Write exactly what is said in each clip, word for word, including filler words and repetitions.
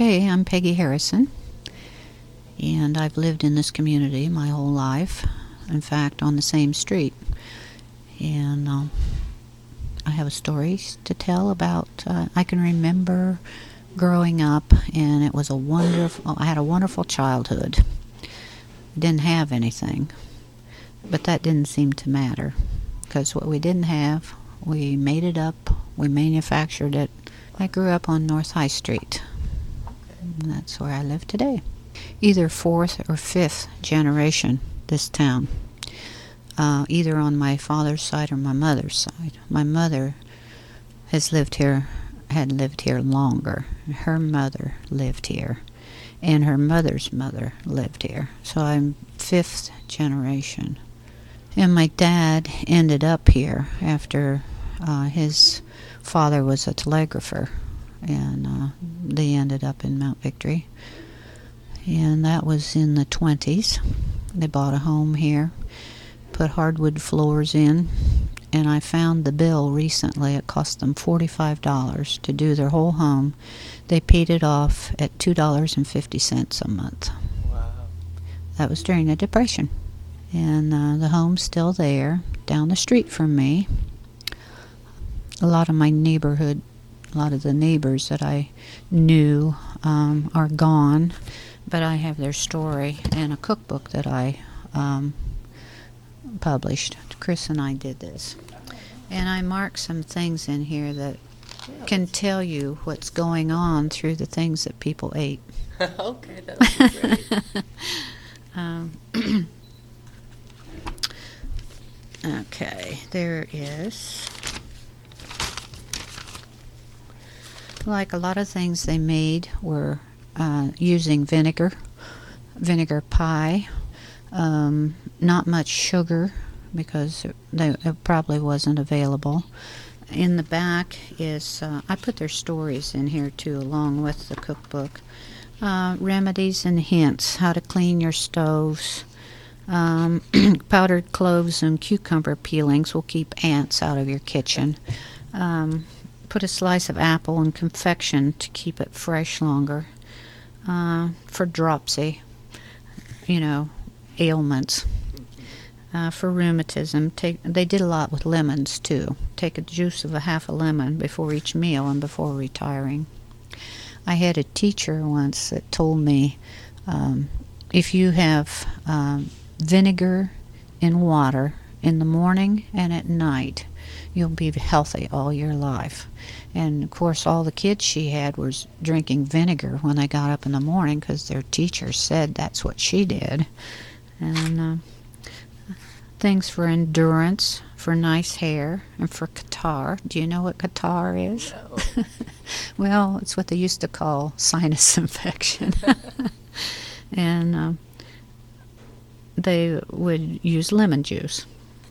Hey, I'm Peggy Harrison, and I've lived in this community my whole life. In fact, on the same street. And uh, I have a story to tell about. Uh, I can remember growing up, and it was a wonderful. I had a wonderful childhood. Didn't have anything, but that didn't seem to matter, because what we didn't have, we made it up. We manufactured it. I grew up on North High Street. And that's where I live today. Either fourth or fifth generation, this town. Uh, either on my father's side or my mother's side. My mother has lived here, had lived here longer. Her mother lived here. And her mother's mother lived here. So I'm fifth generation. And my dad ended up here after uh, his father was a telegrapher. And uh, they ended up in Mount Victory. And that was in the twenties. They bought a home here, put hardwood floors in, and I found the bill recently. It cost them forty-five dollars to do their whole home. They paid it off at two dollars and fifty cents a month. Wow. That was during the Depression. And uh, the home's still there, down the street from me. A lot of my neighborhood A lot of the neighbors that I knew um, are gone, but I have their story and a cookbook that I um, published. Chris and I did this. And I marked some things in here that can tell you what's going on through the things that people ate. Okay, that would be great. um, okay, there is... Like a lot of things they made were uh, using vinegar, vinegar pie, um, not much sugar because it, they, it probably wasn't available. In the back is, uh, I put their stories in here too along with the cookbook. Uh, remedies and hints, how to clean your stoves. Um, powdered cloves and cucumber peelings will keep ants out of your kitchen. Um, Put a slice of apple in confection to keep it fresh longer. Uh, for dropsy, you know, ailments. Uh, for rheumatism, take, they did a lot with lemons too. Take a juice of a half a lemon before each meal and before retiring. I had a teacher once that told me, um, if you have um, vinegar in water in the morning and at night, you'll be healthy all your life. And, of course, all the kids she had was drinking vinegar when they got up in the morning because their teacher said that's what she did. And uh, things for endurance, for nice hair, and for catarrh. Do you know what catarrh is? No. Well, it's what they used to call sinus infection. And uh, they would use lemon juice.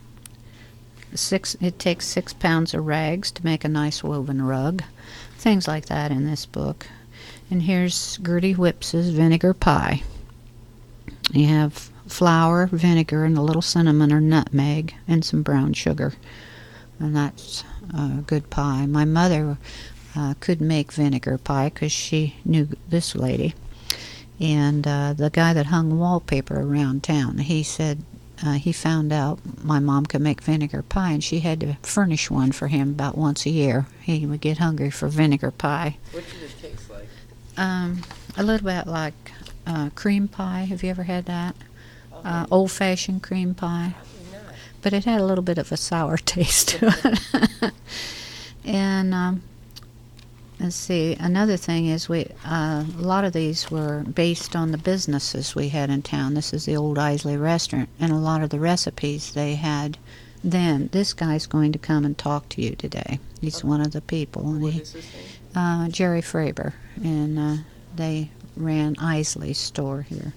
Six. It takes six pounds of rags to make a nice woven rug. Things like that in this book. And here's Gertie Whips's vinegar pie. You have flour, vinegar, and a little cinnamon or nutmeg, and some brown sugar. And that's a good pie. My mother uh, could make vinegar pie because she knew this lady. And uh, the guy that hung wallpaper around town, he said, Uh, he found out my mom could make vinegar pie, and she had to furnish one for him about once a year. He would get hungry for vinegar pie. What did it taste like? Um, a little bit like uh, cream pie. Have you ever had that? Oh, Uh, old-fashioned cream pie. probably not. But it had a little bit of a sour taste to it. And um, let's see, another thing is we uh, a lot of these were based on the businesses we had in town. This is the old Isley restaurant, and a lot of the recipes they had then. This guy's going to come and talk to you today. He's Okay. one of the people. And What he, is his name? uh, Jerry Fravor, and uh, they ran Isley's store here.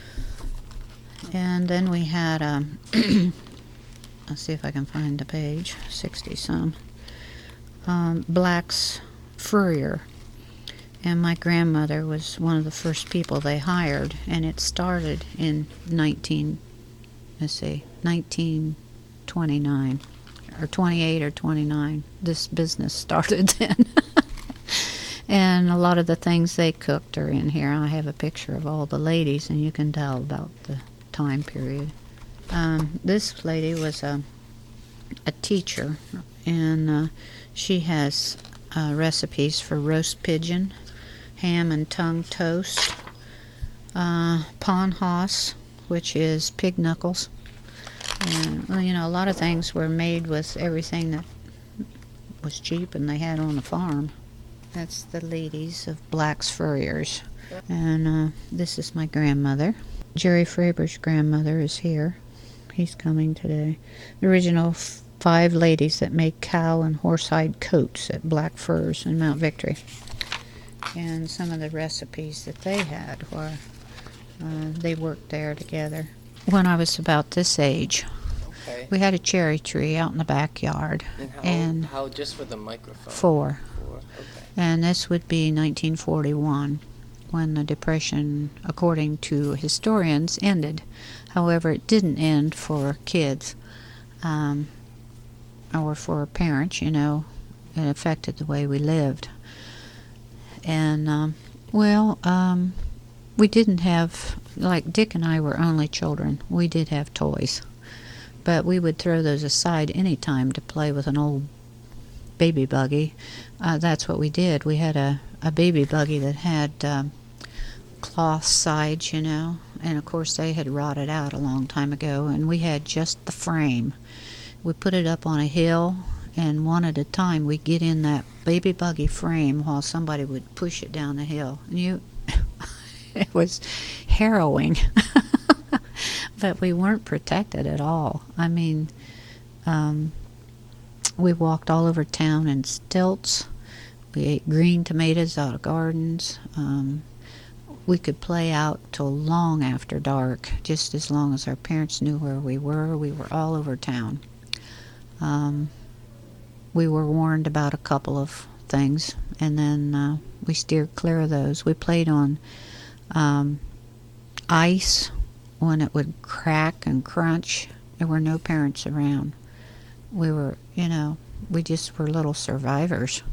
And then we had, um, let's see if I can find the page, sixty-some, um, Black's Furrier. And my grandmother was one of the first people they hired, and it started in nineteen, let's see, nineteen twenty-nine, or twenty-eight or twenty-nine. This business started then. And a lot of the things they cooked are in here. I have a picture of all the ladies, and you can tell about the time period. Um, this lady was a, a teacher, and uh, she has uh, recipes for roast pigeon, ham and tongue toast, uh, panhas, which is pig knuckles. And, well, you know, a lot of things were made with everything that was cheap and they had on the farm. That's the ladies of Black's Furriers. And uh, this is my grandmother. Jerry Fraber's grandmother is here. He's coming today. The original f- five ladies that make cow and horsehide coats at Black Furs in Mount Victory. And some of the recipes that they had were, uh, they worked there together. When I was about this age, Okay. we had a cherry tree out in the backyard. And how, and how just for the microphone? Four. Four, okay. And this would be nineteen forty-one, when the Depression, according to historians, ended. However, it didn't end for kids um, or for parents, you know. It affected the way we lived. And, um, well, um, we didn't have, like Dick and I were only children. We did have toys. But we would throw those aside any time to play with an old baby buggy. Uh, that's what we did. We had a, a baby buggy that had um, cloth sides, you know, and of course they had rotted out a long time ago, and we had just the frame. We put it up on a hill, and one at a time we'd get in that baby buggy frame while somebody would push it down the hill. And you, it was harrowing. But we weren't protected at all. I mean, um, we walked all over town in stilts. We ate green tomatoes out of gardens. Um, we could play out till long after dark, just as long as our parents knew where we were. We were all over town. Um, we were warned about a couple of things, and then uh, we steered clear of those. We played on um, ice when it would crack and crunch. There were no parents around. We were, you know, we just were little survivors.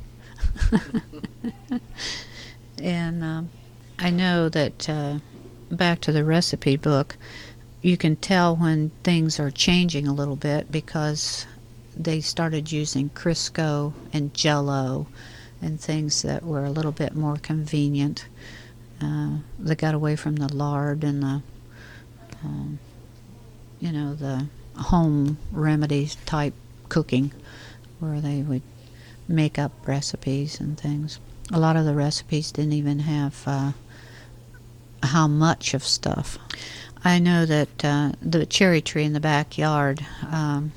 And um, I know that, uh, back to the recipe book, you can tell when things are changing a little bit because they started using Crisco and Jell-O and things that were a little bit more convenient. Uh, they got away from the lard and the Um, you know, the home remedies type cooking where they would make up recipes and things. A lot of the recipes didn't even have uh, how much of stuff. I know that uh, the cherry tree in the backyard, um,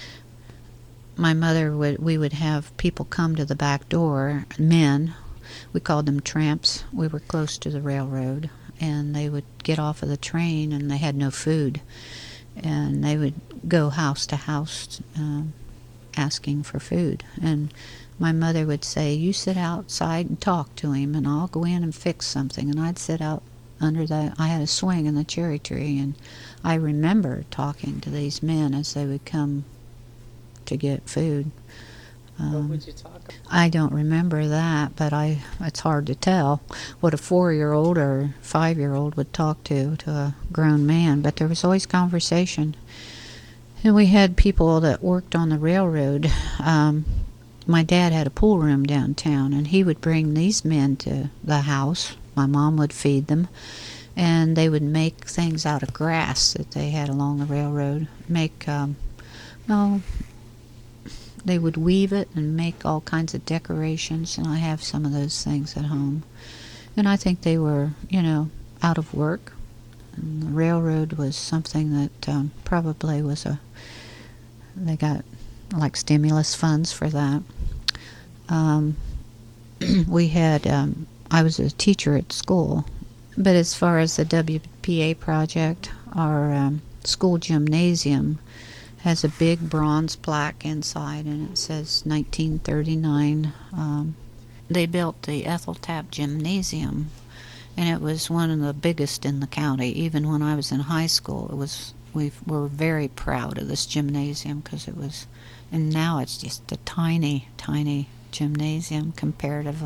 my mother would, we would have people come to the back door, men, we called them tramps. We were close to the railroad. And they would get off of the train and they had no food. And they would go house to house um, asking for food. And my mother would say, you sit outside and talk to him and I'll go in and fix something. And I'd sit out under the, I had a swing in the cherry tree, and I remember talking to these men as they would come to get food. Um, What would you talk about? I don't remember that, but I it's hard to tell what a four-year-old or five-year-old would talk to to a grown man, but there was always conversation. And we had people that worked on the railroad. Um, my dad had a pool room downtown, and he would bring these men to the house. My mom would feed them, and they would make things out of grass that they had along the railroad. Make, um, well... They would weave it and make all kinds of decorations, and I have some of those things at home. And I think they were, you know, out of work. And the railroad was something that um, probably was a, they got like stimulus funds for that. Um, we had, um, I was a teacher at school, but as far as the W P A project, our um, school gymnasium has a big bronze plaque inside, and it says nineteen thirty-nine. Um, they built the Ethel Tapp Gymnasium, and it was one of the biggest in the county. Even when I was in high school, it was. We were very proud of this gymnasium because it was, and now it's just a tiny, tiny gymnasium comparative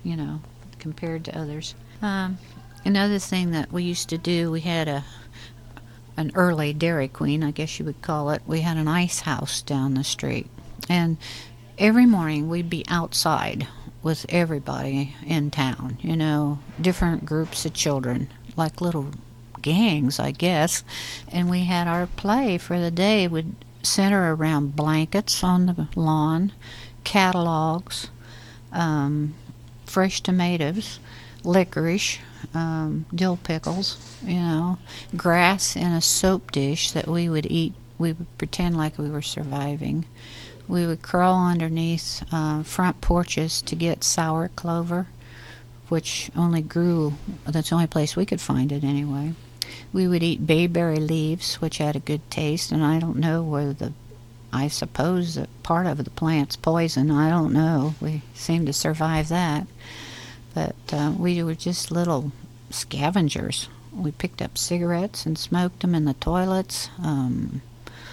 you know, compared to others. Um, another thing that we used to do, we had a an early Dairy Queen, I guess you would call it. We had an ice house down the street, and every morning we'd be outside with everybody in town, you know, different groups of children, like little gangs, I guess. And we had our play for the day would center around blankets on the lawn, catalogs, um, fresh tomatoes, licorice, um, dill pickles, you know, grass in a soap dish that we would eat. We would pretend like we were surviving. We would crawl underneath uh, front porches to get sour clover, which only grew, that's the only place we could find it anyway. We would eat bayberry leaves, which had a good taste, and I don't know whether the, I suppose that part of the plant's poison. I don't know. We seemed to survive that. But uh, we were just little scavengers. We picked up cigarettes and smoked them in the toilets. Um,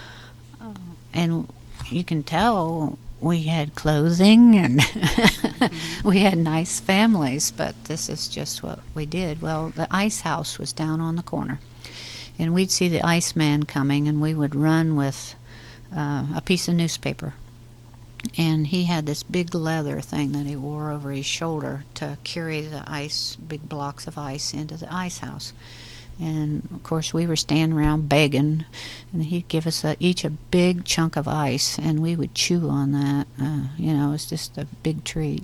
and you can tell we had clothing and we had nice families, but this is just what we did. Well, the ice house was down on the corner, and we'd see the iceman coming, and we would run with uh, a piece of newspaper. And he had this big leather thing that he wore over his shoulder to carry the ice, big blocks of ice, into the ice house. And, of course, we were standing around begging, and he'd give us a, each a big chunk of ice, and we would chew on that. Uh, you know, it was just a big treat.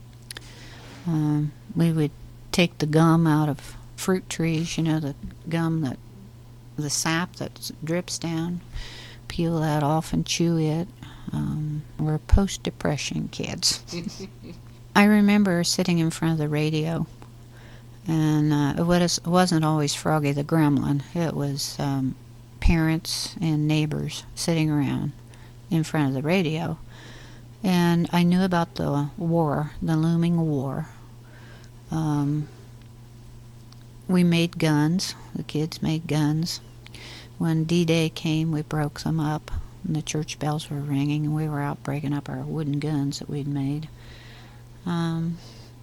Um, we would take the gum out of fruit trees, you know, the gum that, the sap that drips down, peel that off and chew it. Um, we're post-depression kids. I remember sitting in front of the radio, and uh, it, was, it wasn't always Froggy the Gremlin. It was um, parents and neighbors sitting around in front of the radio. And I knew about the war, the looming war. Um, we made guns. The kids made guns. When D-Day came, we broke them up, and the church bells were ringing, and we were out breaking up our wooden guns that we'd made. Um,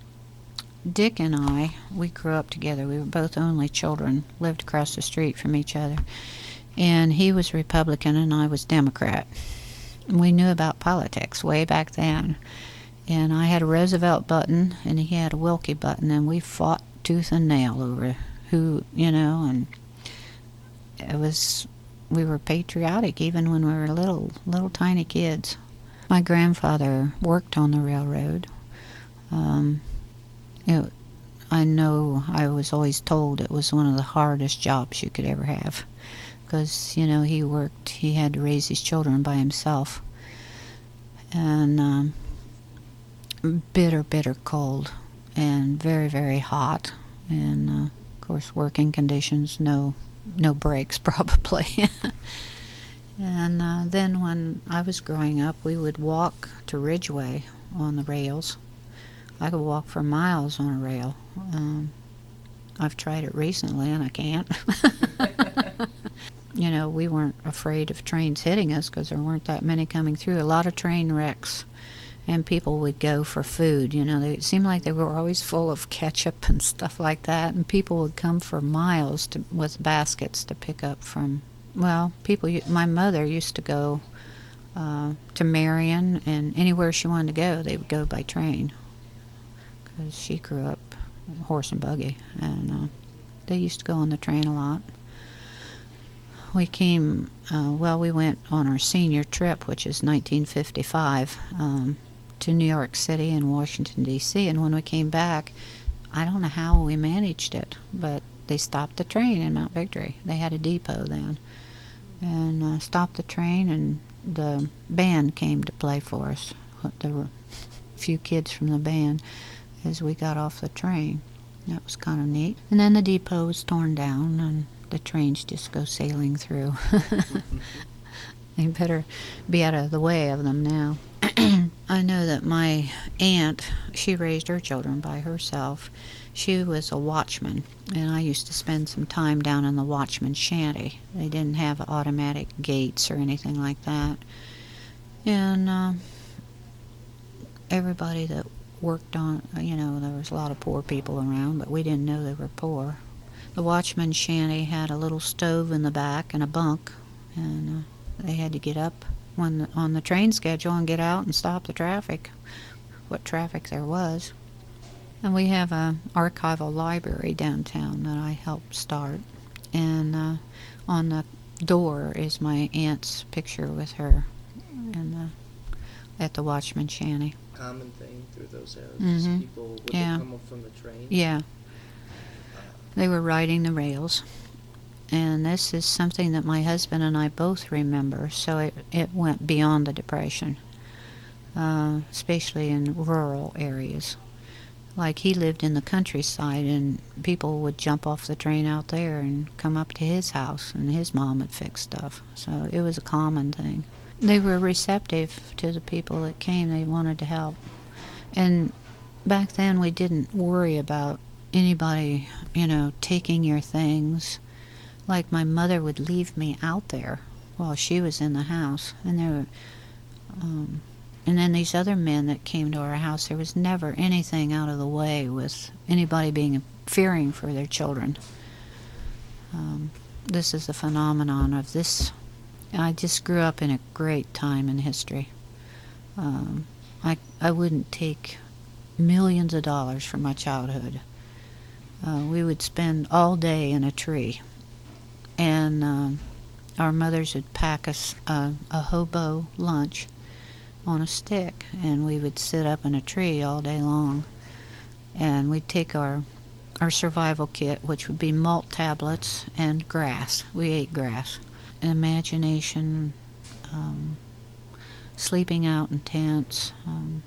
Dick and I, we grew up together. We were both only children, lived across the street from each other. And he was Republican and I was Democrat. We knew about politics way back then. And I had a Roosevelt button and he had a Wilkie button, and we fought tooth and nail over who, you know, and it was, we were patriotic even when we were little, little tiny kids. My grandfather worked on the railroad. Um, it, I know I was always told it was one of the hardest jobs you could ever have, because, you know, he worked, he had to raise his children by himself. And um, bitter, bitter cold, and very, very hot. And, uh, of course, working conditions, no no breaks, probably. And uh, then when I was growing up, we would walk to Ridgeway on the rails. I could walk for miles on a rail. Um, I've tried it recently, and I can't. You know, we weren't afraid of trains hitting us because there weren't that many coming through. A lot of train wrecks, and people would go for food. You know, they, it seemed like they were always full of ketchup and stuff like that, and people would come for miles to, with baskets to pick up from, well, people, my mother used to go uh, to Marion, and anywhere she wanted to go, they would go by train, because she grew up horse and buggy, and uh, they used to go on the train a lot. We came, uh, well, we went on our senior trip, which is nineteen fifty-five, um, to New York City and Washington, D C, and when we came back, I don't know how we managed it, but they stopped the train in Mount Victory. They had a depot then, and uh, stopped the train, and the band came to play for us. There were a few kids from the band as we got off the train. That was kind of neat. And then the depot was torn down, and the trains just go sailing through. They better be out of the way of them now. I know that my aunt, she raised her children by herself. She was a watchman, and I used to spend some time down in the watchman's shanty. They didn't have automatic gates or anything like that. And uh, everybody that worked on, you know, there was a lot of poor people around, but we didn't know they were poor. The watchman's shanty had a little stove in the back and a bunk, and uh, they had to get up when the, on the train schedule and get out and stop the traffic, what traffic there was. And we have a archival library downtown that I helped start, and uh, on the door is my aunt's picture with her, and uh, at the watchman's shanty. Common thing through those areas. Mhm. People would Yeah. come up from the train. Yeah, they were riding the rails. And this is something that my husband and I both remember, so it, it went beyond the Depression, uh, especially in rural areas. Like, he lived in the countryside, and people would jump off the train out there and come up to his house, and his mom would fix stuff. So it was a common thing. They were receptive to the people that came. They wanted to help. And back then we didn't worry about anybody, you know, taking your things. Like, my mother would leave me out there while she was in the house, and there were, um, and then these other men that came to our house, there was never anything out of the way with anybody being fearing for their children. Um, this is the phenomenon of this. I just grew up in a great time in history. Um, I I wouldn't take millions of dollars for my childhood. Uh, we would spend all day in a tree. And um, our mothers would pack us a, a hobo lunch on a stick, and we would sit up in a tree all day long. And we'd take our our survival kit, which would be malt tablets and grass. We ate grass. Imagination, um, sleeping out in tents. Um,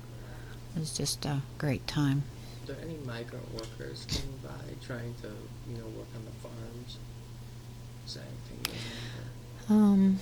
it was just a great time. Are there any migrant workers coming by trying to, you know, work on the farms? Is that anything you remember? Um,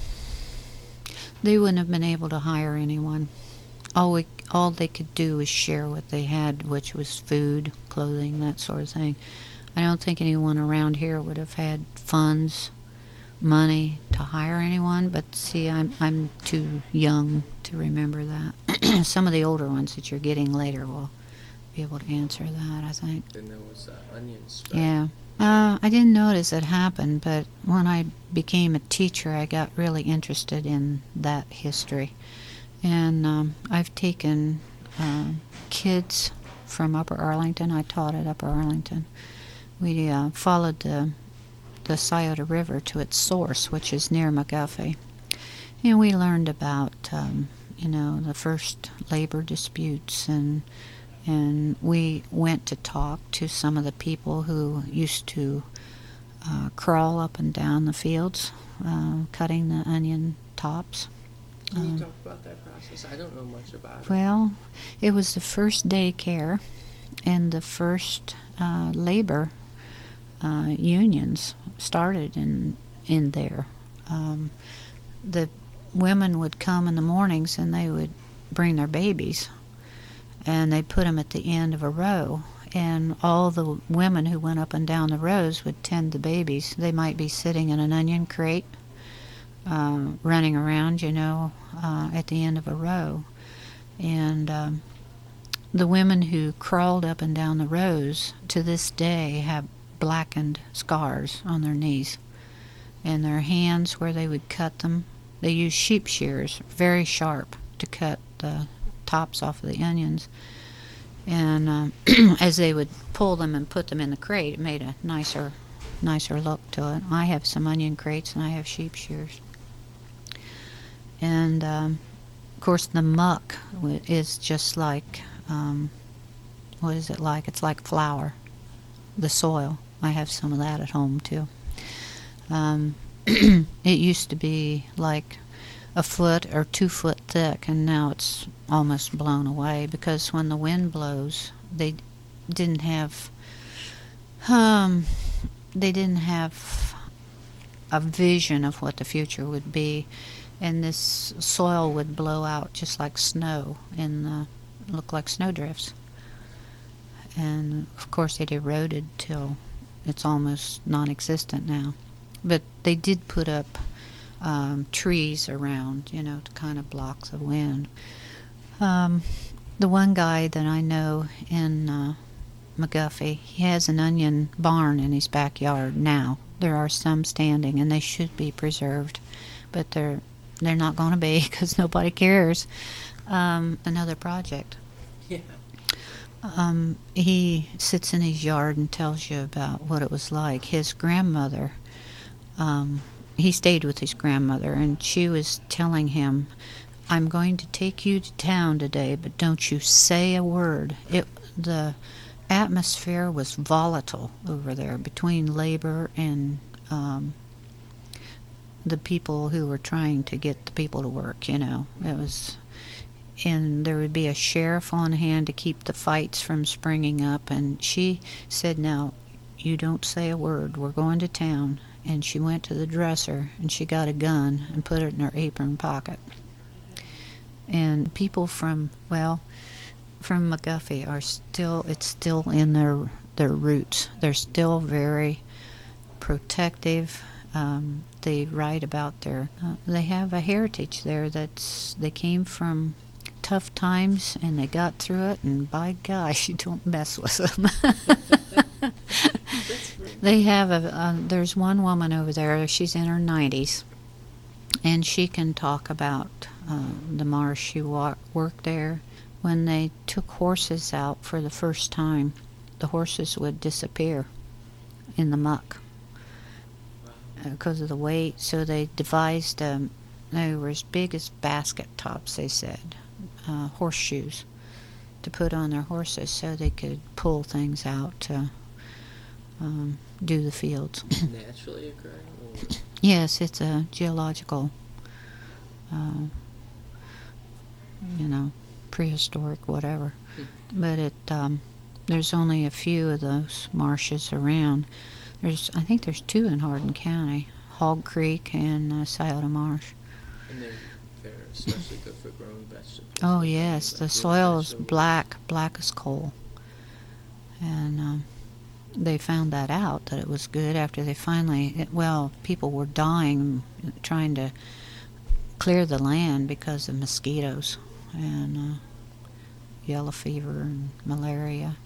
they wouldn't have been able to hire anyone. All we, all they could do was share what they had, which was food, clothing, that sort of thing. I don't think anyone around here would have had funds, money to hire anyone. But see, I'm I'm too young to remember that. Some of the older ones that you're getting later will be able to answer that, I think. Then there was uh, onion spread. Yeah. Uh, I didn't notice it happen, but when I became a teacher, I got really interested in that history. And um, I've taken uh, kids from Upper Arlington. I taught at Upper Arlington. We uh, followed the, the Scioto River to its source, which is near McGuffey. And we learned about, um, you know, the first labor disputes, and And we went to talk to some of the people who used to uh, crawl up and down the fields, uh, cutting the onion tops. Can you Um, talk about that process? I don't know much about it. Well, it was the first daycare and the first uh, labor uh, unions started in in there. Um, the women would come in the mornings, and they would bring their babies, and they put them at the end of a row, and all the women who went up and down the rows would tend the babies. They might be sitting in an onion crate, uh, running around, you know, uh, at the end of a row. And um, the women who crawled up and down the rows to this day have blackened scars on their knees. And their hands, where they would cut them, they used sheep shears, very sharp, to cut the tops off of the onions. And um, as they would pull them and put them in the crate, it made a nicer nicer look to it. I have some onion crates, and I have sheep shears. And um, of course the muck w- is just like, um, what is it like? It's like flour, the soil. I have some of that at home too. Um, it used to be like a foot or two foot thick, and now it's almost blown away, because when the wind blows, they didn't have um they didn't have a vision of what the future would be, and this soil would blow out just like snow, and uh, look like snowdrifts. And of course it eroded till it's almost non-existent now. But they did put up um, trees around, you know, to kind of block the wind. Um, The one guy that I know in uh, McGuffey, he has an onion barn in his backyard now. There are some standing, and they should be preserved, but they're they're not going to be because nobody cares. Um, another project. Yeah. Um, he sits in his yard and tells you about what it was like. His grandmother, um, he stayed with his grandmother, and she was telling him, "I'm going to take you to town today, but don't you say a word." It the atmosphere was volatile over there between labor and um, the people who were trying to get the people to work. You know, it was. And there would be a sheriff on hand to keep the fights from springing up. And she said, "Now, you don't say a word. We're going to town." And she went to the dresser and she got a gun and put it in her apron pocket. And people from, well, from McGuffey are still, it's still in their their roots. They're still very protective. Um, they write about their, uh, they have a heritage there that's, they came from tough times and they got through it, and by gosh, you don't mess with them. They have a, uh, there's one woman over there, she's in her nineties, and she can talk about uh, the marsh. She wa- worked there. When they took horses out for the first time, the horses would disappear in the muck because of the weight. So they devised, um, they were as big as basket tops, they said, uh, horseshoes to put on their horses so they could pull things out to um, do the fields. Naturally occurring? Or? Yes, it's a geological, uh, you know, prehistoric, whatever. Hmm. But it, um, there's only a few of those marshes around. There's, I think there's two in Hardin County, Hog Creek and uh, Scioto Marsh. And they're, they're especially good for growing vegetables. Oh like, yes, like the root soil is vegetables. black, black as coal. And um, they found that out, that it was good after they finally, it, well, people were dying trying to clear the land because of mosquitoes and uh, yellow fever and malaria.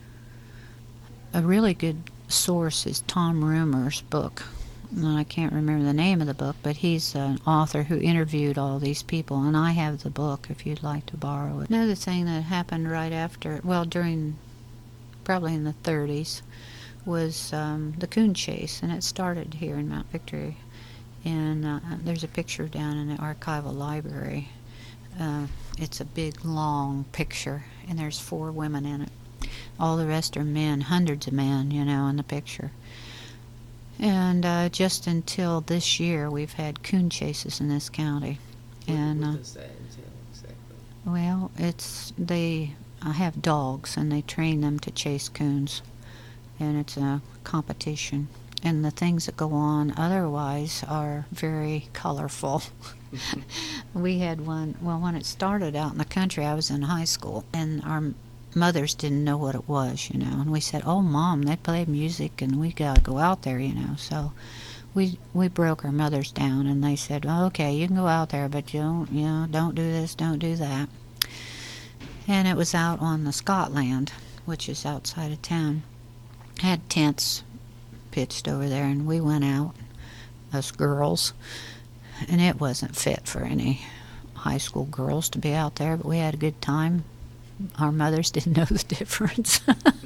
A really good source is Tom Roomer's book. And I can't remember the name of the book, but he's an author who interviewed all these people, and I have the book if you'd like to borrow it. Another thing that happened right after, well, during, probably in the thirties, was um, the coon chase, and it started here in Mount Victory. And uh, there's a picture down in the archival library. Uh, it's a big, long picture, and there's four women in it. All the rest are men, hundreds of men, you know, in the picture. And uh, just until this year, we've had coon chases in this county. What, And what uh, does that entail exactly? well, it's they uh, have dogs, and they train them to chase coons, and it's a competition. And the things that go on otherwise are very colorful. We had one, well, when it started out in the country, I was in high school, and our mothers didn't know what it was, you know, and we said, "Oh, Mom, they play music and we gotta go out there," you know. So we we broke our mothers down, and they said, "Oh, okay, you can go out there, but you don't, you know, don't do this, don't do that." And it was out on the Scotland, which is outside of town. Had tents pitched over there, and we went out, us girls, and it wasn't fit for any high school girls to be out there, but we had a good time. Our mothers didn't know the difference.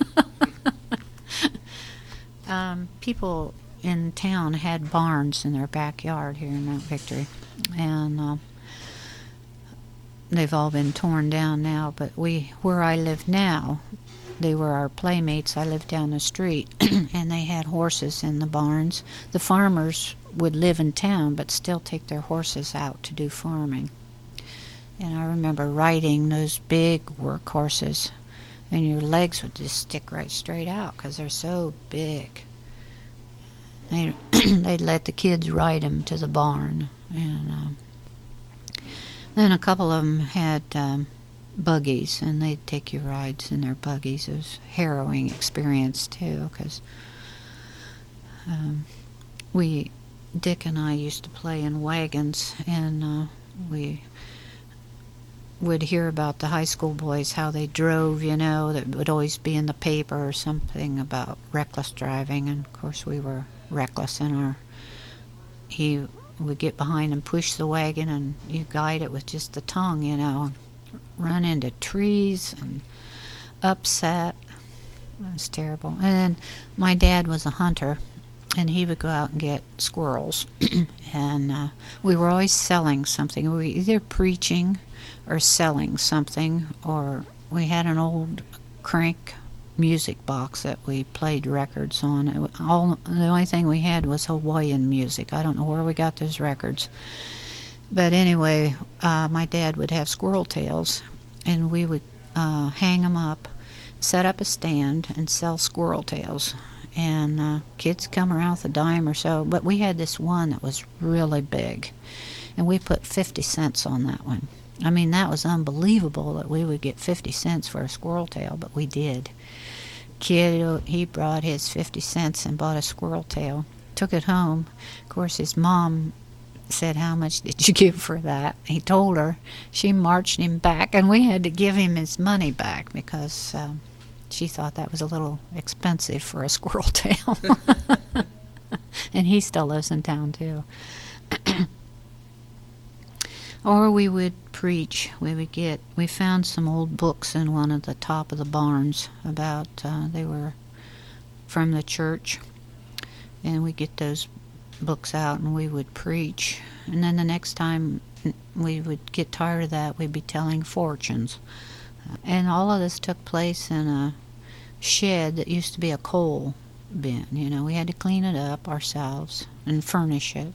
um, people in town had barns in their backyard here in Mount Victory, and uh, they've all been torn down now. But we, where I live now, they were our playmates. I lived down the street, and they had horses in the barns. The farmers would live in town, but still take their horses out to do farming. And I remember riding those big work horses, and your legs would just stick right straight out because they're so big. They, they'd let the kids ride them to the barn. And um, then a couple of them had um, buggies, and they'd take you rides in their buggies. It was a harrowing experience, too, because um, we, Dick and I used to play in wagons, and uh, we... would hear about the high school boys, how they drove, you know, that would always be in the paper or something about reckless driving. And of course, we were reckless in our. He would get behind and push the wagon, and you guide it with just the tongue, you know, run into trees and upset. It was terrible. And then my dad was a hunter, and he would go out and get squirrels. And uh, we were always selling something. We were either preaching or selling something, or we had an old crank music box that we played records on. It, wa- all the only thing we had was Hawaiian music. I don't know where we got those records. But anyway, uh, my dad would have squirrel tails, and we would uh, hang them up, set up a stand, and sell squirrel tails. And uh, kids come around with a dime or so. But we had this one that was really big, and we put fifty cents on that one. I mean, that was unbelievable that we would get fifty cents for a squirrel tail, but we did. Kid, he brought his fifty cents and bought a squirrel tail, took it home. Of course, his mom said, "How much did you give for that?" He told her. She marched him back, and we had to give him his money back because um, she thought that was a little expensive for a squirrel tail. And he still lives in town, too. Or we would preach. We would get, we found some old books in one of the top of the barns about, uh, they were from the church. And we get those books out and we would preach. And then the next time we would get tired of that, we'd be telling fortunes. And all of this took place in a shed that used to be a coal bin. You know, we had to clean it up ourselves and furnish it.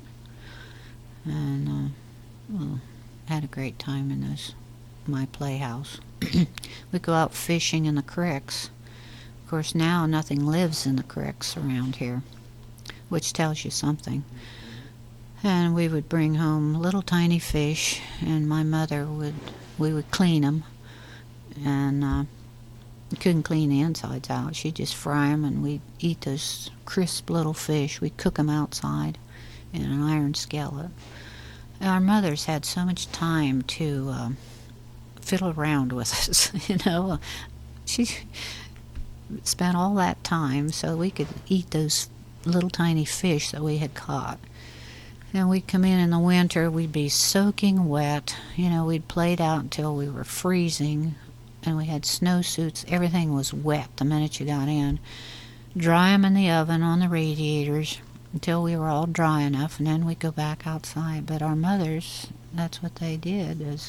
And, uh, well, had a great time in this, my playhouse. We'd go out fishing in the creeks. Of course, now nothing lives in the creeks around here, which tells you something. And we would bring home little tiny fish, and my mother would, we would clean them. And uh, couldn't clean the insides out. She'd just fry them, and we'd eat those crisp little fish. We'd cook them outside in an iron skillet. Our mothers had so much time to uh, fiddle around with us, you know. She spent all that time so we could eat those little tiny fish that we had caught. And we'd come in in the winter, we'd be soaking wet. You know, we'd played out until we were freezing, and we had snowsuits. Everything was wet the minute you got in. Dry them in the oven on the radiators until we were all dry enough, and then we'd go back outside. But our mothers, that's what they did, is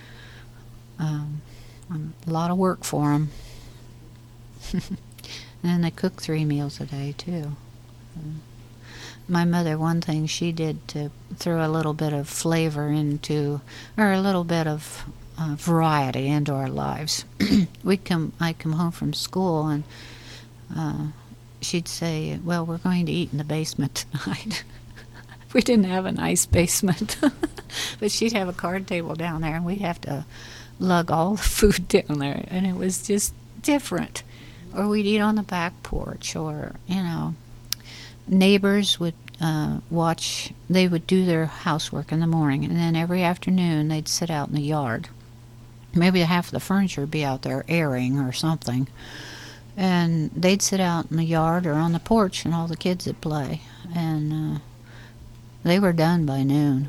um, a lot of work for them. And then they cooked three meals a day, too. Um, my mother, one thing she did to throw a little bit of flavor into, or a little bit of uh, variety into our lives. We'd come, I'd come home from school, and uh, she'd say, "Well, we're going to eat in the basement tonight." We didn't have a nice basement, but she'd have a card table down there, and we'd have to lug all the food down there, and it was just different. Or we'd eat on the back porch, or, you know, neighbors would uh, watch, they would do their housework in the morning, and then every afternoon they'd sit out in the yard. Maybe half of the furniture would be out there airing or something. And they'd sit out in the yard or on the porch, and all the kids would play. And uh, they were done by noon.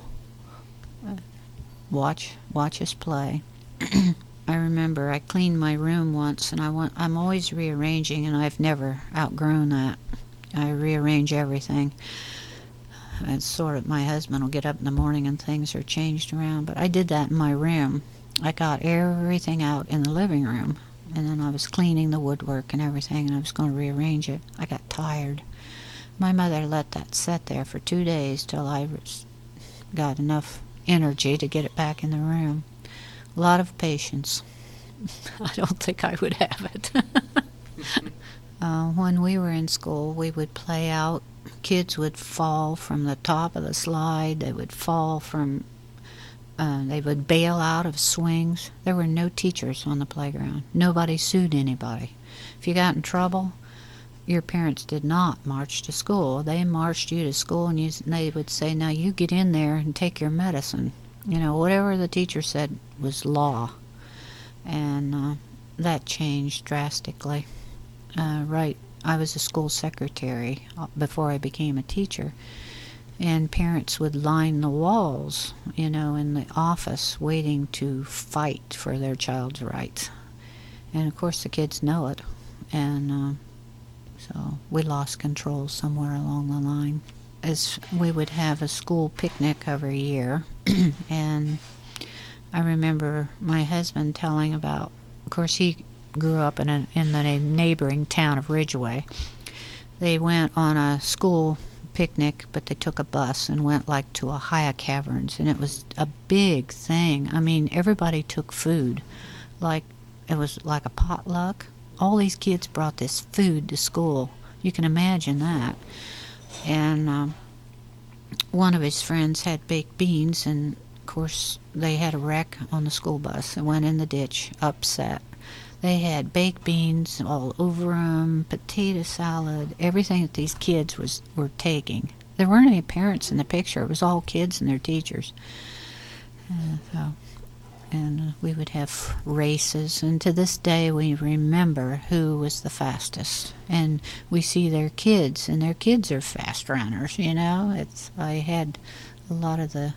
Watch, watch us play. I remember I cleaned my room once, and I want, I'm always rearranging, and I've never outgrown that. I rearrange everything. It's sort of, my husband will get up in the morning and things are changed around, but I did that in my room. I got everything out in the living room. And then I was cleaning the woodwork and everything, and I was going to rearrange it. I got tired. My mother let that sit there for two days till I was, got enough energy to get it back in the room. A lot of patience. I don't think I would have it. uh, when we were in school, we would play out. Kids would fall from the top of the slide. They would fall from... Uh, they would bail out of swings. There were no teachers on the playground. Nobody sued anybody. If you got in trouble, your parents did not march to school. They marched you to school, and you, they would say, "Now you get in there and take your medicine." You know, whatever the teacher said was law. And uh, that changed drastically. Uh, right, I was a school secretary before I became a teacher. And parents would line the walls, you know, in the office waiting to fight for their child's rights. And of course the kids know it. And uh, so we lost control somewhere along the line. As we would have a school picnic every year, and I remember my husband telling about, of course he grew up in a, in the neighboring town of Ridgeway. They went on a school picnic, but they took a bus and went like to Ohio Caverns, and it was a big thing. I mean, everybody took food, like it was like a potluck. All these kids brought this food to school. You can imagine that. And um, one of his friends had baked beans, and of course they had a wreck on the school bus. It went in the ditch, upset. They had baked beans all over them, potato salad, everything that these kids was were taking. There weren't any parents in the picture. It was all kids and their teachers. Uh, so, and uh, we would have races, and to this day we remember who was the fastest. And we see their kids, and their kids are fast runners. You know, it's I had a lot of the.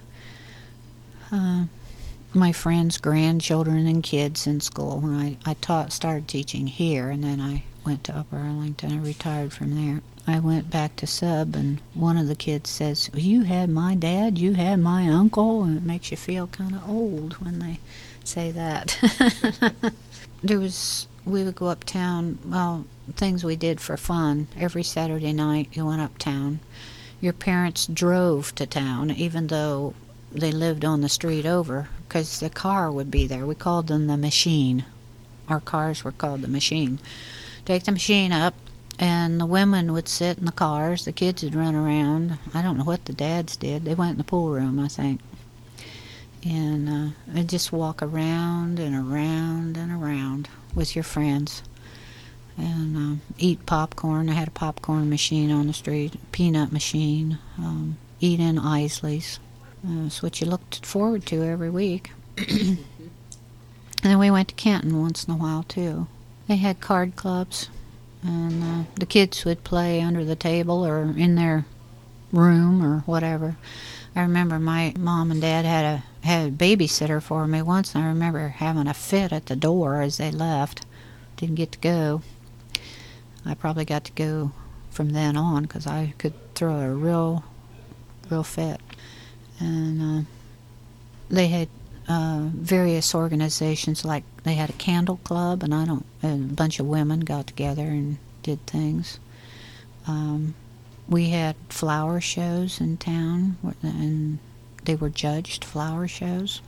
Uh, my friends' grandchildren and kids in school when I, I taught started teaching here, and then I went to Upper Arlington. I retired from there. I went back to sub, and one of the kids says, "You had my dad, you had my uncle," and it makes you feel kind of old when they say that. There was, we would go uptown, well, things we did for fun. Every Saturday night you went uptown. Your parents drove to town, even though they lived on the street over, because the car would be there. We called them the machine. Our cars were called the machine. Take the machine up, and the women would sit in the cars. The kids would run around. I don't know what the dads did. They went in the pool room, I think. And uh, and just walk around and around and around with your friends. And uh, eat popcorn. I had a popcorn machine on the street, a peanut machine. Um, eat in Isley's. Uh, that's what you looked forward to every week. And then we went to Canton once in a while, too. They had card clubs, and uh, the kids would play under the table or in their room or whatever. I remember my mom and dad had a had a babysitter for me once, and I remember having a fit at the door as they left. Didn't get to go. I probably got to go from then on, because I could throw a real, real fit. And uh, they had uh, various organizations, like they had a candle club, and I don't, and a bunch of women got together and did things. Um, we had flower shows in town, and they were judged flower shows.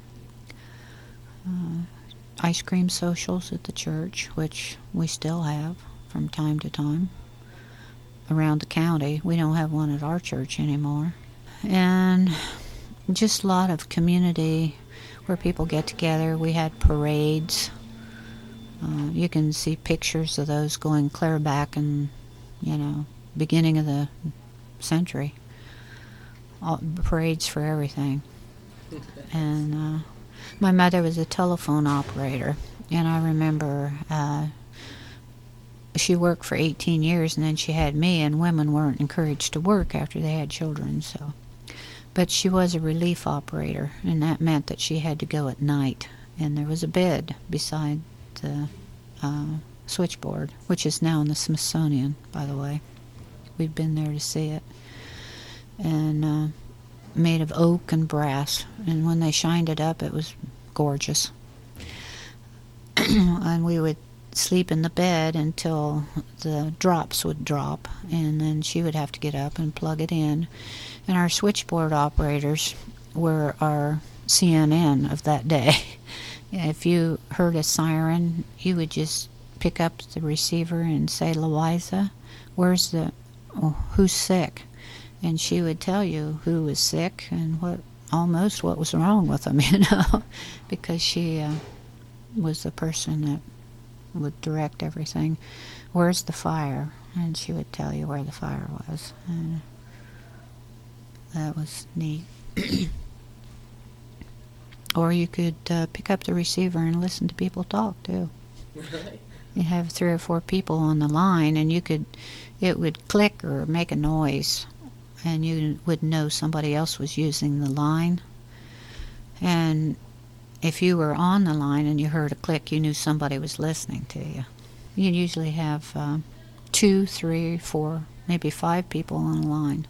Uh, ice cream socials at the church, which we still have from time to time around the county. We don't have one at our church anymore. And just a lot of community where people get together. We had parades. Uh, you can see pictures of those going clear back in, you know, beginning of the century. All, parades for everything. And uh, my mother was a telephone operator, and I remember uh, she worked for eighteen years, and then she had me, and women weren't encouraged to work after they had children, so. But she was a relief operator, and that meant that she had to go at night. And there was a bed beside the uh, switchboard, which is now in the Smithsonian, by the way. We'd been there to see it. And uh, made of oak and brass. And when they shined it up, it was gorgeous. And we would sleep in the bed until the drops would drop, and then she would have to get up and plug it in. And our switchboard operators were our C N N of that day. If you heard a siren, you would just pick up the receiver and say, "Louisa, where's the, oh, who's sick?" And she would tell you who was sick and what, almost what was wrong with them, you know, because she uh, was the person that would direct everything. "Where's the fire?" And she would tell you where the fire was. And that was neat. or you could uh, pick up the receiver and listen to people talk too. Really? You have three or four people on the line, and you could, it would click or make a noise, and you would know somebody else was using the line. And if you were on the line and you heard a click, you knew somebody was listening to you. You'd usually have uh, two, three, four, maybe five people on the line.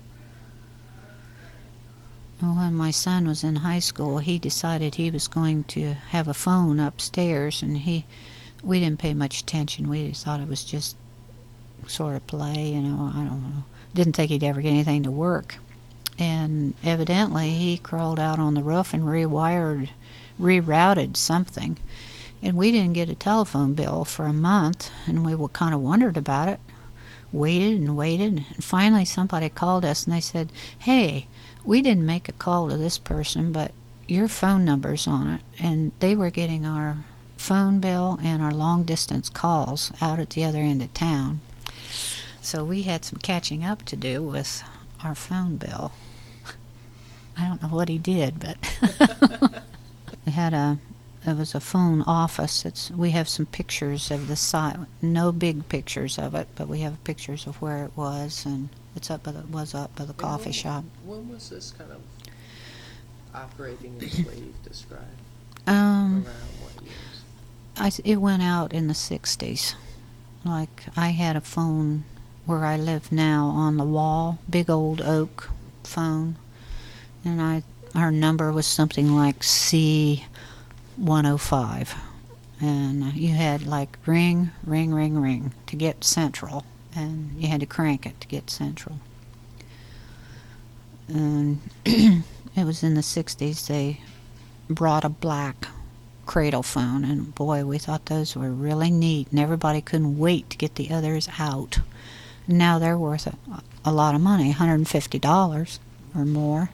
When my son was in high school, he decided he was going to have a phone upstairs, and he, we didn't pay much attention. We just thought it was just sort of play, you know, I don't know. Didn't think he'd ever get anything to work. And evidently he crawled out on the roof and rewired, rerouted something. And we didn't get a telephone bill for a month, and we were kind of wondered about it. Waited and waited, and finally somebody called us and they said, "Hey, we didn't make a call to this person, but your phone number's on it." And they were getting our phone bill and our long-distance calls out at the other end of town. So we had some catching up to do with our phone bill. I don't know what he did, but we had a, it was a phone office. It's, we have some pictures of the site, no big pictures of it, but we have pictures of where it was, and it's up by the, was up by the coffee when, shop. When was this kind of operating as what you've described? Um, Around what years? I, it went out in the sixties. Like, I had a phone where I live now on the wall, big old oak phone, and I, our number was something like C one oh five, and you had like ring, ring, ring, ring to get central, and you had to crank it to get central. And it was in the sixties they brought a black cradle phone, and boy, we thought those were really neat, and everybody couldn't wait to get the others out. Now they're worth a, a lot of money, one hundred fifty dollars or more.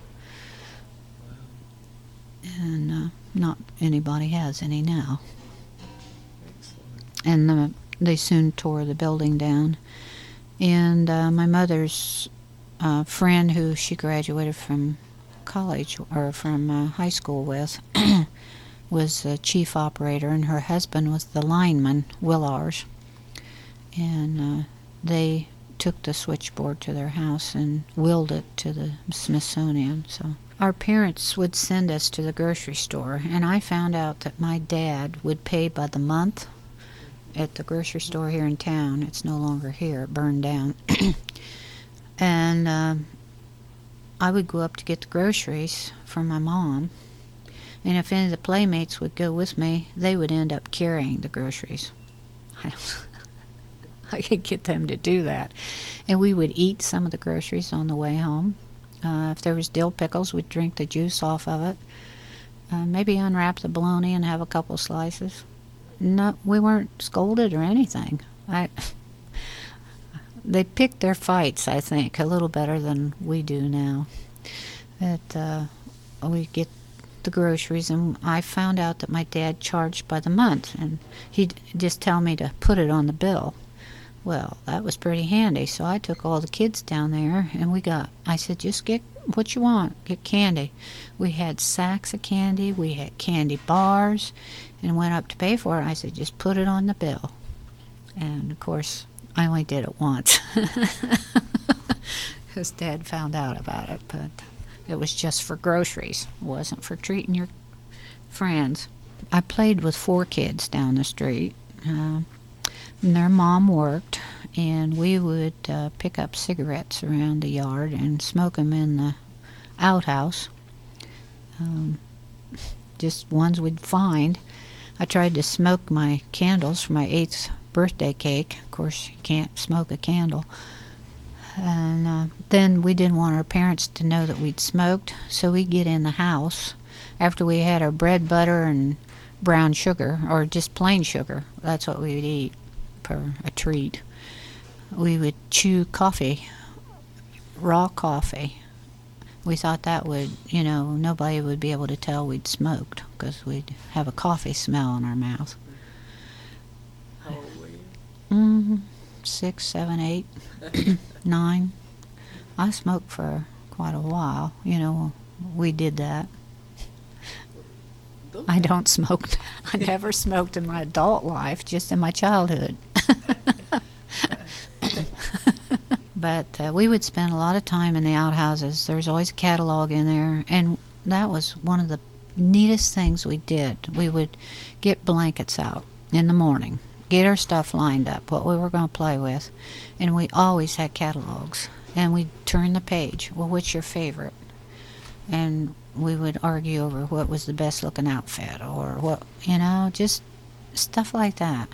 And uh, not anybody has any now. Excellent. And uh, they soon tore the building down. And uh, my mother's uh, friend, who she graduated from college or from uh, high school with, was the chief operator, and her husband was the lineman, Willars. And uh, they took the switchboard to their house and willed it to the Smithsonian. So our parents would send us to the grocery store, and I found out that my dad would pay by the month at the grocery store here in town. It's no longer here. It burned down. And uh, I would go up to get the groceries for my mom, and if any of the playmates would go with me, they would end up carrying the groceries. I could get them to do that. And we would eat some of the groceries on the way home. Uh, if there was dill pickles, we'd drink the juice off of it. Uh, maybe unwrap the bologna and have a couple slices. No, we weren't scolded or anything. I, they picked their fights, I think, a little better than we do now. That uh, we get the groceries, and I found out that my dad charged by the month, and he'd just tell me to put it on the bill. Well, that was pretty handy, so I took all the kids down there, and we got, I said, just get what you want, get candy. We had sacks of candy, we had candy bars, and went up to pay for it. I said, just put it on the bill. And, of course, I only did it once, because Dad found out about it, but it was just for groceries. It wasn't for treating your friends. I played with four kids down the street. Uh, And their mom worked, and we would uh, pick up cigarettes around the yard and smoke them in the outhouse. Um, just ones we'd find. I tried to smoke my candles for my eighth birthday cake. Of course, you can't smoke a candle. And uh, then we didn't want our parents to know that we'd smoked, so we'd get in the house after we had our bread, butter, and brown sugar, or just plain sugar. That's what we would eat for a treat. We would chew coffee, raw coffee. We thought that would, you know, nobody would be able to tell we'd smoked, because we'd have a coffee smell in our mouth. How old were you? Mm, six, seven, eight, nine. I smoked for quite a while. You know, we did that. I don't smoke. I never smoked in my adult life, just in my childhood. But uh, we would spend a lot of time in the outhouses. There was always a catalog in there, and that was one of the neatest things we did. We would get blankets out in the morning, get our stuff lined up, what we were going to play with, and we always had catalogs. And we'd turn the page. Well, what's your favorite? And we would argue over what was the best looking outfit, or what, you know, just stuff like that.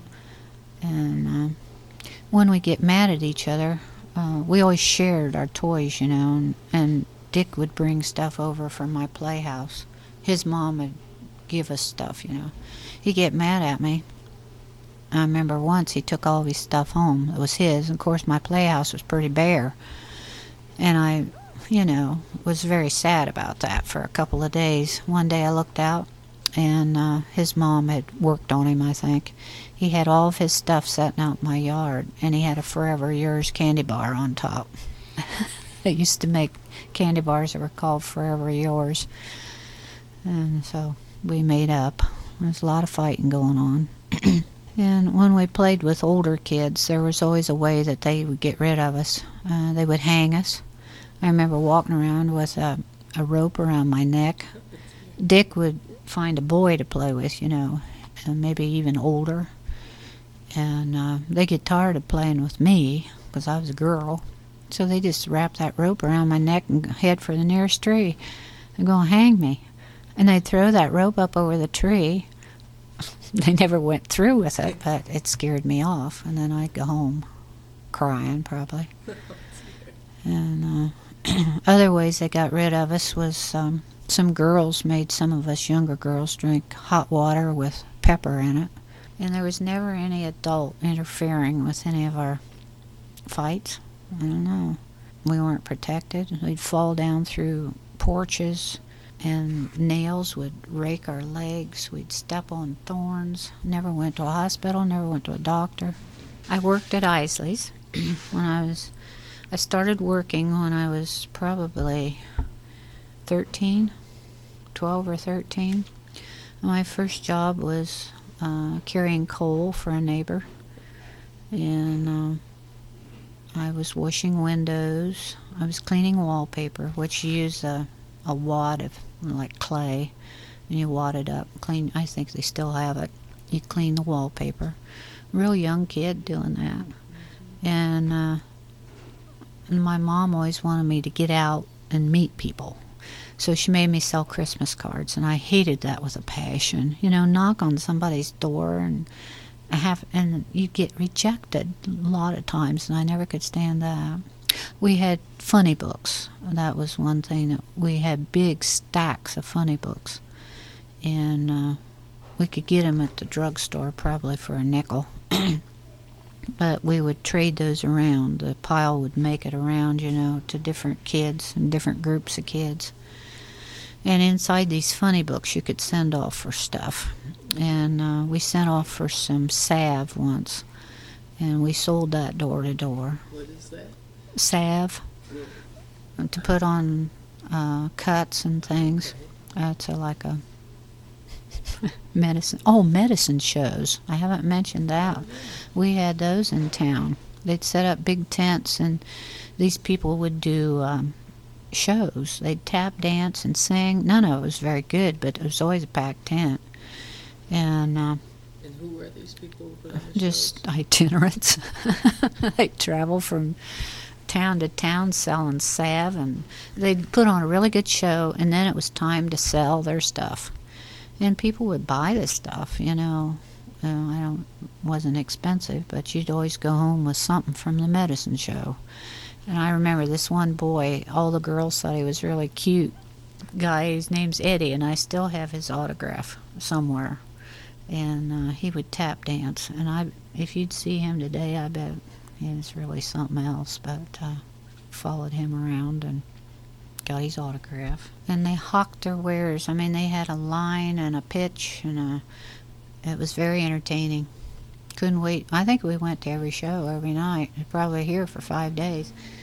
And uh, when we get mad at each other, uh, we always shared our toys, you know, and, and Dick would bring stuff over from my playhouse. His mom would give us stuff, you know. He'd get mad at me. I remember once he took all of his stuff home. It was his. And of course, my playhouse was pretty bare. And I, you know, was very sad about that for a couple of days. One day I looked out, and uh, his mom had worked on him, I think. He had all of his stuff sitting out in my yard, and he had a Forever Yours candy bar on top. They used to make candy bars that were called Forever Yours. And so we made up. There was a lot of fighting going on. And when we played with older kids, there was always a way that they would get rid of us. Uh, they would hang us. I remember walking around with a, a rope around my neck. Dick would find a boy to play with, you know, and maybe even older. And uh, they get tired of playing with me, because I was a girl. So they just wrapped that rope around my neck and head for the nearest tree. They're going to hang me. And they'd throw that rope up over the tree. They never went through with it, but it scared me off. And then I'd go home crying, probably. And uh, other ways they got rid of us was um, some girls made some of us younger girls drink hot water with pepper in it. And there was never any adult interfering with any of our fights. I don't know. We weren't protected. We'd fall down through porches, and nails would rake our legs. We'd step on thorns. Never went to a hospital, never went to a doctor. I worked at Isley's when I was, I started working when I was probably thirteen, twelve or thirteen. My first job was uh, carrying coal for a neighbor. And um, I was washing windows. I was cleaning wallpaper, which you use a, a wad of like clay, and you wad it up. Clean. I think they still have it. You clean the wallpaper. Real young kid doing that, and, uh, and my mom always wanted me to get out and meet people, so she made me sell Christmas cards, and I hated that with a passion. You know, knock on somebody's door and have, and you get rejected a lot of times, and I never could stand that. We had funny books. That was one thing. That we had big stacks of funny books, and uh, we could get them at the drugstore probably for a nickel. But we would trade those around. The pile would make it around, you know, to different kids and different groups of kids. And inside these funny books, you could send off for stuff. And uh, we sent off for some salve once, and we sold that door to door. What is that? Salve, to put on uh, cuts and things. That's uh, like a medicine. Oh, medicine shows. I haven't mentioned that. We had those in town. They'd set up big tents, and these people would do um, shows. They'd tap dance and sing. None of it was very good, but it was always a packed tent. And uh, And who were these people who put on the just shows? itinerants. They'd travel from town to town selling salve, and they'd put on a really good show, and then it was time to sell their stuff. And people would buy this stuff, you know. Uh, I don't, wasn't expensive, but you'd always go home with something from the medicine show. And I remember this one boy, all the girls thought he was really cute guy. His name's Eddie, and I still have his autograph somewhere. And uh, he would tap dance, and I, if you'd see him today, I bet he was really something else. But uh, followed him around and got his autograph. And they hawked their wares. I mean, they had a line and a pitch, and a, it was very entertaining. Couldn't wait. I think we went to every show every night. Probably here for five days.